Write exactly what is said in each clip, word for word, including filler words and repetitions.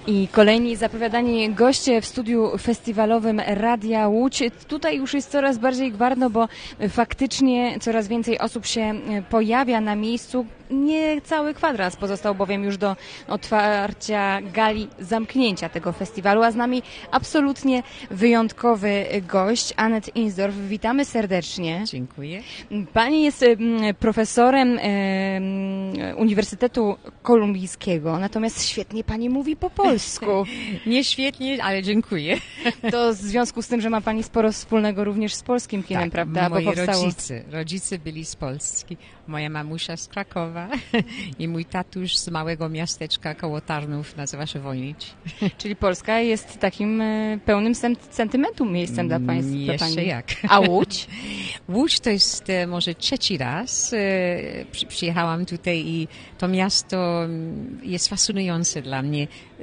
I kolejni zapowiadani goście w studiu festiwalowym Radia Łódź. Tutaj już jest coraz bardziej gwarno, bo faktycznie coraz więcej osób się pojawia na miejscu. Nie cały kwadrans pozostał bowiem już do otwarcia gali zamknięcia tego festiwalu, a z nami absolutnie wyjątkowy gość, Annette Insdorf. Witamy serdecznie. Dziękuję. Pani jest profesorem Uniwersytetu Kolumbijskiego, natomiast świetnie pani mówi po polsku. Nie świetnie, ale dziękuję. To w związku z tym, że ma pani sporo wspólnego również z polskim kinem, tak, prawda? Moi Bo powstało... rodzice, rodzice byli z Polski. Moja mamusia z Krakowa i mój tatuś z małego miasteczka koło Tarnów, nazywa się Wojnicz. Czyli Polska jest takim pełnym sentymentu miejscem dla państwa. Jeszcze pani. jak. A Łódź? Łódź to jest może trzeci raz. Przyjechałam tutaj i to miasto jest fascynujące dla mnie.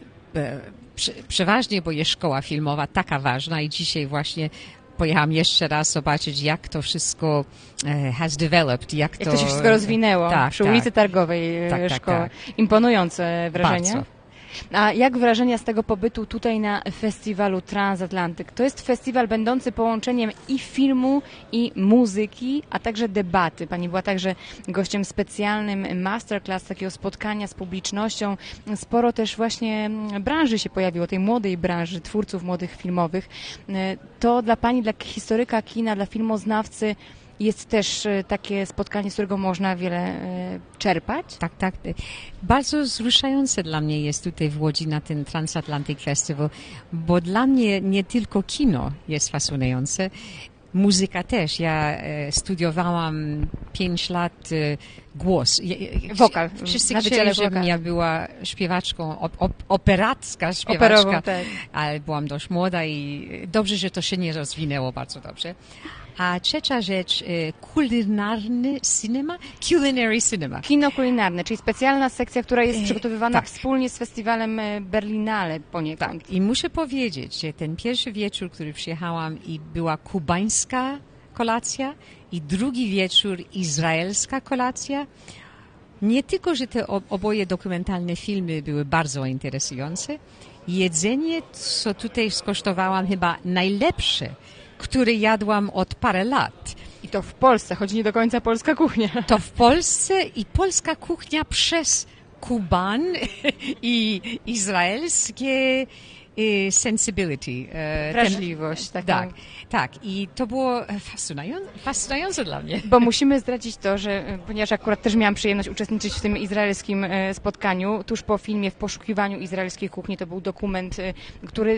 Przeważnie, bo jest szkoła filmowa taka ważna i dzisiaj właśnie pojechałam jeszcze raz zobaczyć, jak to wszystko uh, has developed. Jak to, jak to się wszystko rozwinęło tak, przy tak. ulicy Targowej tak, tak, szkoły. Tak. Imponujące wrażenia. Bardzo. A jak wrażenia z tego pobytu tutaj na festiwalu Transatlantyk? To jest festiwal będący połączeniem i filmu, i muzyki, a także debaty. Pani była także gościem specjalnym masterclass, takiego spotkania z publicznością. Sporo też właśnie branży się pojawiło, tej młodej branży, twórców młodych filmowych. To dla pani, dla historyka kina, dla filmoznawcy jest też takie spotkanie, z którego można wiele czerpać? Tak, tak. Bardzo wzruszające dla mnie jest tutaj w Łodzi na ten Transatlantic Festival, bo dla mnie nie tylko kino jest fascynujące, muzyka też. Ja studiowałam pięć lat głos. Wokal. Wszyscy chcieli, żebym ja była śpiewaczką, op, op, operacka śpiewaczka, Operową, tak. Ale byłam dość młoda i dobrze, że to się nie rozwinęło bardzo dobrze. A trzecia rzecz, kulinarny cinema, culinary cinema. Kino kulinarne, czyli specjalna sekcja, która jest przygotowywana tak. wspólnie z festiwalem Berlinale poniekąd. Tak. I muszę powiedzieć, że ten pierwszy wieczór, który przyjechałam i była kubańska kolacja i drugi wieczór izraelska kolacja, nie tylko, że te oboje dokumentalne filmy były bardzo interesujące, jedzenie, co tutaj skosztowałam, chyba najlepsze, który jadłam od parę lat. I to w Polsce, choć nie do końca polska kuchnia. To w Polsce i polska kuchnia przez Kuban i izraelskie y, sensibility. Wrażliwość. Ten, tak, tak. I to było fascynujące, fascynujące dla mnie. Bo musimy zdradzić to, że ponieważ akurat też miałam przyjemność uczestniczyć w tym izraelskim spotkaniu, tuż po filmie W poszukiwaniu izraelskiej kuchni, to był dokument, który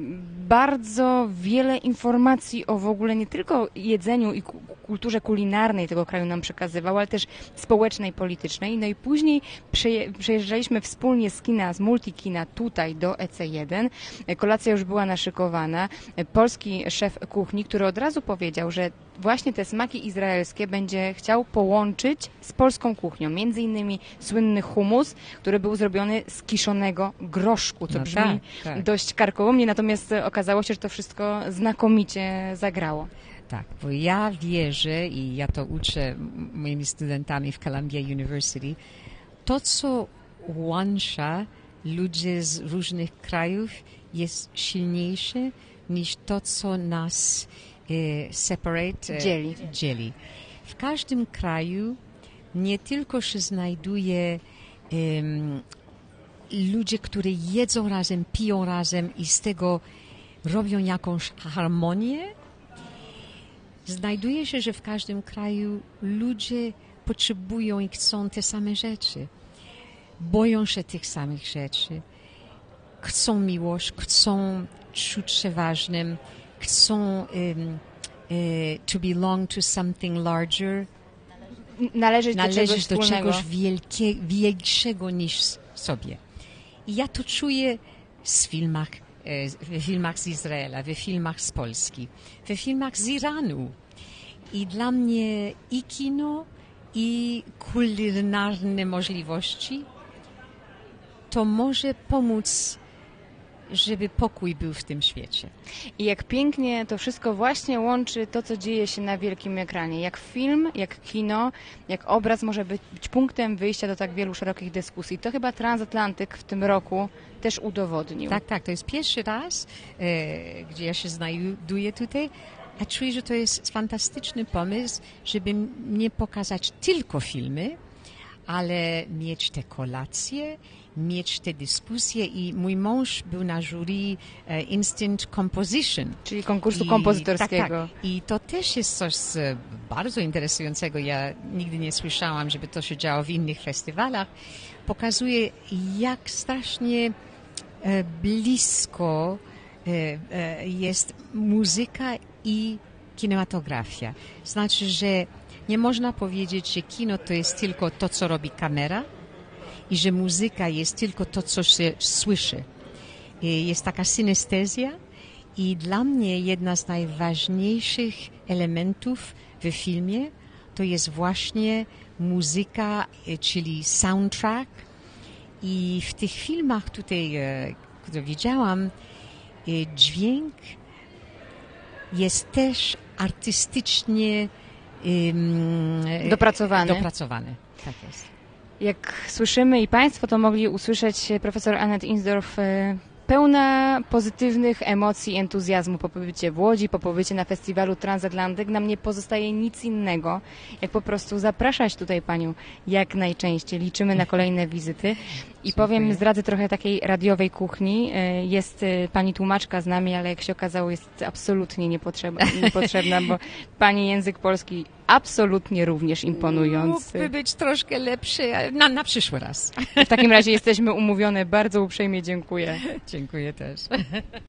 bardzo wiele informacji o w ogóle nie tylko jedzeniu i kulturze kulinarnej tego kraju nam przekazywał, ale też społecznej, politycznej. No i później przejeżdżaliśmy wspólnie z kina, z multikina tutaj do E C jeden. Kolacja już była naszykowana. Polski szef kuchni, który od razu powiedział, że właśnie te smaki izraelskie będzie chciał połączyć z polską kuchnią. Między innymi słynny hummus, który był zrobiony z kiszonego groszku, co no brzmi tak, tak. dość karkołomnie, natomiast okazało się, że to wszystko znakomicie zagrało. Tak, bo ja wierzę i ja to uczę moimi studentami w Columbia University, to co łączy ludzi z różnych krajów jest silniejsze niż to, co nas e, separate, e, dzieli. dzieli. W każdym kraju nie tylko się znajduje um, ludzie, którzy jedzą razem, piją razem i z tego robią jakąś harmonię. Znajduje się, że w każdym kraju ludzie potrzebują i chcą te same rzeczy. Boją się tych samych rzeczy. Chcą miłość, chcą czuć się ważnym, chcą um, uh, to belong to something larger. Należeć, Należeć do czegoś do czegoś wielkie, większego niż sobie. I ja to czuję w filmach, w filmach z Izraela, w filmach z Polski, w filmach z Iranu. I dla mnie i kino, i kulinarne możliwości to może pomóc żeby pokój był w tym świecie. I jak pięknie to wszystko właśnie łączy to, co dzieje się na wielkim ekranie. Jak film, jak kino, jak obraz może być punktem wyjścia do tak wielu szerokich dyskusji. To chyba Transatlantyk w tym roku też udowodnił. Tak, tak. To jest pierwszy raz, e, gdzie ja się znajduję tutaj, a czuję, że to jest fantastyczny pomysł, żeby nie pokazać tylko filmy, ale mieć te kolacje, mieć te dyskusje i mój mąż był na jury e, Instant Composition. Czyli konkursu I, kompozytorskiego. Tak, tak. I to też jest coś e, bardzo interesującego. Ja nigdy nie słyszałam, żeby to się działo w innych festiwalach. Pokazuje, jak strasznie e, blisko e, e, jest muzyka i kinematografia. Znaczy, że nie można powiedzieć, że kino to jest tylko to, co robi kamera i że muzyka jest tylko to, co się słyszy. Jest taka synestezja i dla mnie jedna z najważniejszych elementów w filmie to jest właśnie muzyka, czyli soundtrack. I w tych filmach tutaj, które widziałam, dźwięk jest też artystycznie um, dopracowany. dopracowany. Tak jest. Jak słyszymy i Państwo to mogli usłyszeć, profesor Annette Insdorf pełna pozytywnych emocji, entuzjazmu po pobycie w Łodzi, po pobycie na festiwalu Transatlantyk. Nam nie pozostaje nic innego, jak po prostu zapraszać tutaj Panią jak najczęściej. Liczymy na kolejne wizyty. I powiem, zdradzę trochę takiej radiowej kuchni. Jest Pani tłumaczka z nami, ale jak się okazało, jest absolutnie niepotrzebna, niepotrzebna bo Pani język polski absolutnie również imponujący. Mógłby być troszkę lepszy na, na przyszły raz. W takim razie jesteśmy umówione. Bardzo uprzejmie dziękuję. Dziękuję też.